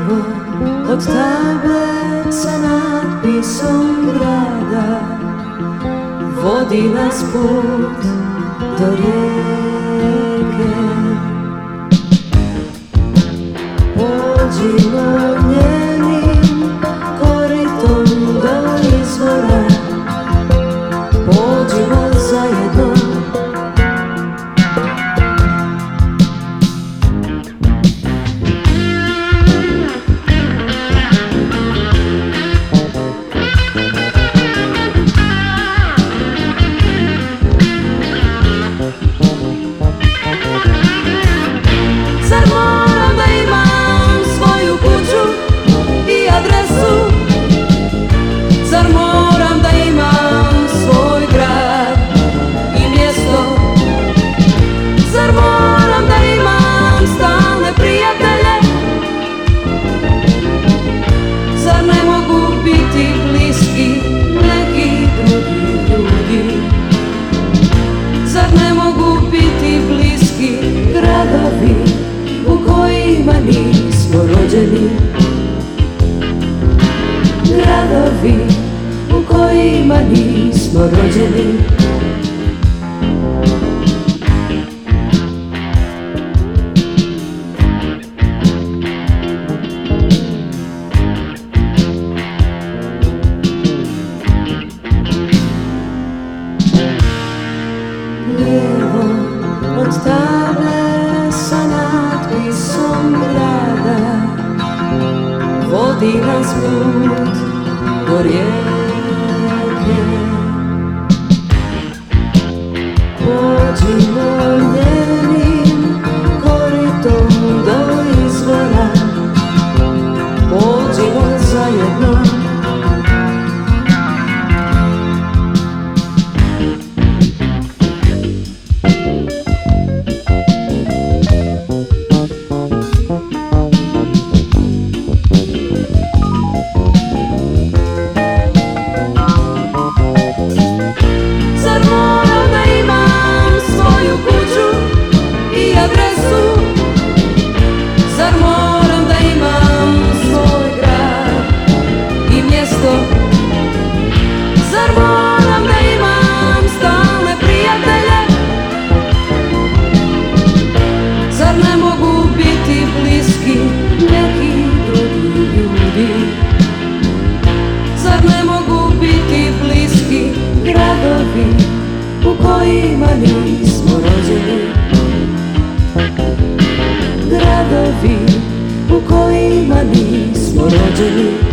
Lijevo od table sa natpisom grada vodi nas put do rijeke. Pođimo njenim koritom do izvora, pođimo zajedno. Gradovi u kojima nismo rođeni. Lijevo od table sa natpisom grada vodi nas put do rijeke. Pođimo njenim koritom do izvora, pođimo zajedno. Gradovi u kojima nismo rođeni. Gradovi u kojima nismo rođeni.